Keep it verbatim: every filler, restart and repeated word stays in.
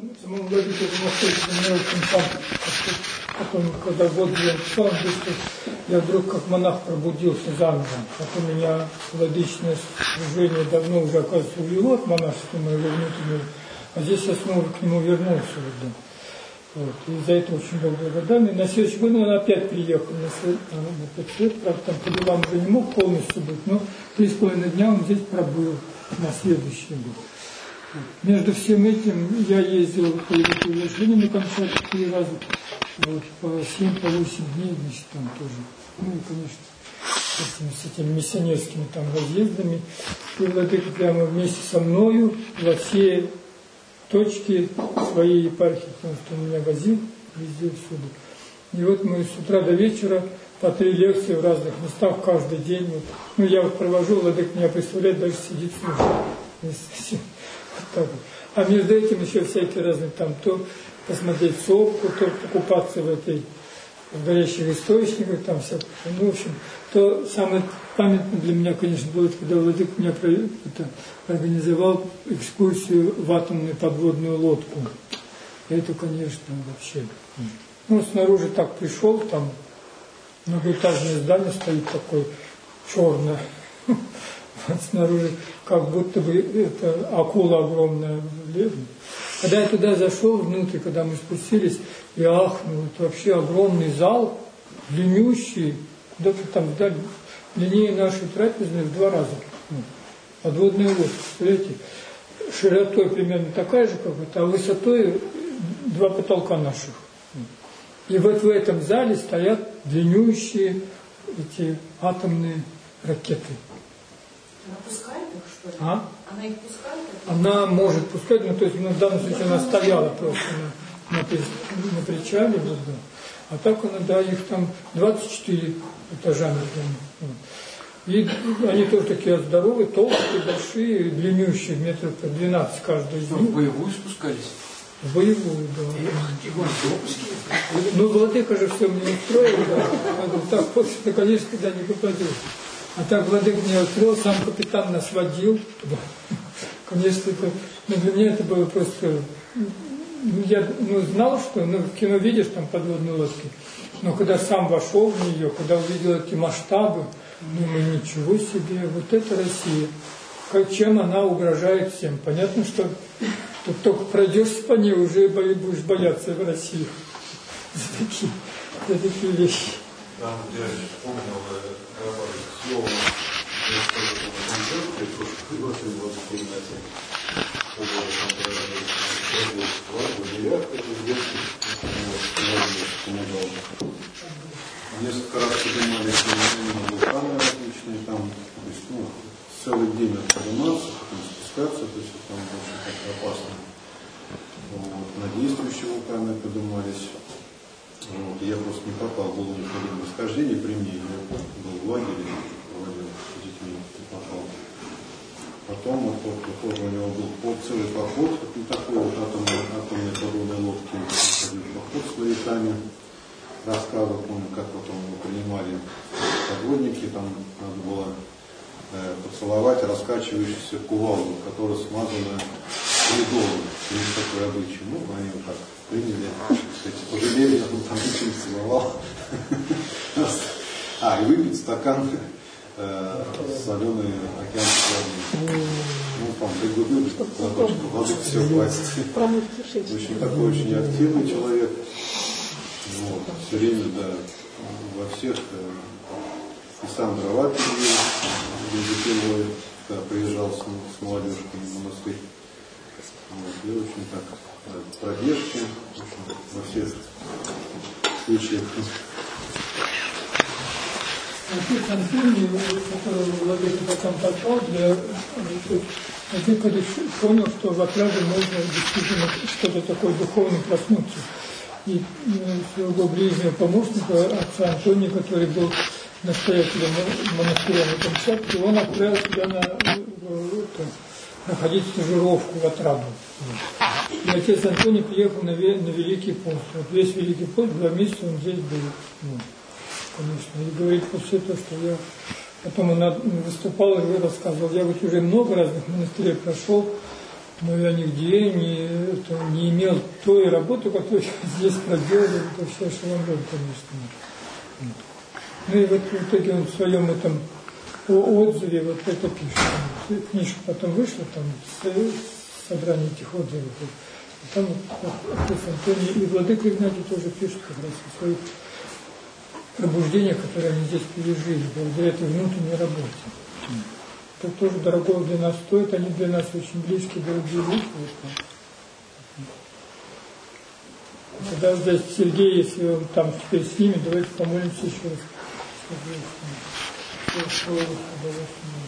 самому владыке находится, мне очень там, потом, когда год я писал, я вдруг как монах пробудился заново. Потом меня владычное служение давно уже, оказывается, увело от монашества моего внутреннего, а здесь я снова к нему вернулся. Вот, вот, и за это очень был благодарен. На следующий год он опять приехал на свет, на свет, правда, там по делам уже не мог полностью быть, но три с половиной дня он здесь пробыл на следующий год. Вот. Между всем этим я ездил по Евангелию на Камчатке три раза, вот, по семь, по восемь дней, значит, там тоже. Ну и, конечно, с этими, с этими миссионерскими там разъездами. И владыка прямо вместе со мною во все точки своей епархии, потому что он меня возил везде, всюду. И вот мы с утра до вечера по три лекции в разных местах каждый день. Вот. Ну, я вот провожу, владыка меня представляет, даже сидит слушает. Вот так вот. А между этим еще всякие разные там, то посмотреть сопку, то покупаться в этой в горящих источниках, там всякое. Ну, в общем, то самое памятное для меня, конечно, было, когда владыка меня это, организовал экскурсию в атомную подводную лодку. Это, конечно, вообще. Ну, снаружи так пришел, там многоэтажное здание стоит такое черное. Вот снаружи, как будто бы это акула огромная. Когда я туда зашел внутрь, когда мы спустились, я ахнул, это вообще огромный зал, длиннющий, куда-то там вдаль, длиннее нашей трапезной в два раза. Подводная лодка, представляете, широтой примерно такая же, как это, а высотой два потолка наших. И вот в этом зале стоят длиннющие эти атомные ракеты. Она пускает их, что ли? А? Она их пускает? Она может пускать, но то есть, ну, в данном случае она стояла просто на, на, на причале, вот, да. А так она, да, их там двадцать четыре этажа. Вот. И они тоже такие здоровые, толстые, большие, длиннющие, метров по двенадцать каждый из них. В боевую спускались? В боевую, да. Ну, владыка же все мне устроил, да. Так, после, наконец, туда не попадешь. А так владыка меня устроил, сам капитан нас водил. Конечно, это, ну, для меня это было просто... Ну, я ну, знал, что ну, в кино видишь там подводные лодки, но когда сам вошел в нее, когда увидел эти масштабы, думаю, ничего себе, вот это Россия. Как, чем она угрожает всем. Понятно, что тут только пройдешь по ней, уже будешь бояться в России. За такие, за такие вещи. Там, я вспомнил, слово, я скажу, что это тоже пригласили вас в комнате. Несколько раз поднимались на вулканы различные, там, то есть, ну, целый день надо подниматься, потом спускаться, то есть там очень так опасно. Вот. На действующие вулканы поднимались. Вот. Я просто не попал, было у них время восхождения при мне, я был в лагере, проводил с детьми, не попал. Потом вот, вот, тоже у него был целый поход, ну, такой вот атомной, атомной подводной лодки, ходил поход с моряками, рассказывал, помню, как потом его принимали подводники, там надо было э, поцеловать раскачивающуюся кувалду, которая смазана ледовым, через такой обычай. Ну, они вот так приняли, кстати, пожалели, он там ничего целовал. А, и выпить стакан соленой океанской воды. Ну, там, пригубил, ладошку воды, все хватит. В общем, такой очень активный человек. Вот, все время, да, во всех, и сам дрова перевел, когда приезжал с, с молодежкой в монастырь. Вот, и очень так, пробежки, во всех случаях. Отец Антоний, которого владыка потом попал, для владыка понял, что в отряде можно действительно что-то такое духовное проснуться. И своего ближнего помощника, отца Антония, который был настоятелем монастыря на Камчатке, он отправил себя на, это, находить стажировку в отраду. И отец Антоний приехал на, на Великий пост. Вот весь Великий пост, два месяца он здесь был. Ну, конечно. И говорит после того, что я потом он выступал и рассказывал. Я вот уже много разных монастырей прошел. Но я нигде не, это, не имел той работы, которую здесь проделали, это все ошеломлен, конечно. Ну и вот в итоге он в своем этом отзыве вот это пишет. Книжка потом вышла, там собрание этих отзывов. И там вот, отец Антоний и владыка Игнатий тоже пишут как раз о своих пробуждениях, которые они здесь пережили, благодаря этой внутренней работе. Это тоже дорого для нас стоит, они для нас очень близкие, дорогие люди. Когда здесь Сергей, если он там теперь с ними, давайте помолимся еще раз.